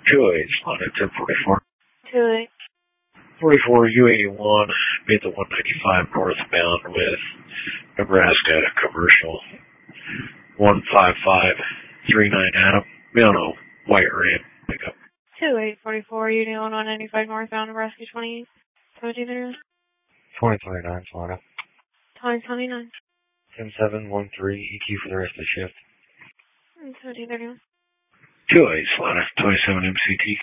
2-8, slotted 1044. 2-8. 44 U81, made the 195 northbound with Nebraska Commercial 15539 Adam. Mail no white ram pickup. 2-8-44, Union 195 northbound, Nebraska 28. 1739. 2029, Florida. 2029. 10713, EQ for the rest of the shift. 1731. 2-8, slotted 27 MCT.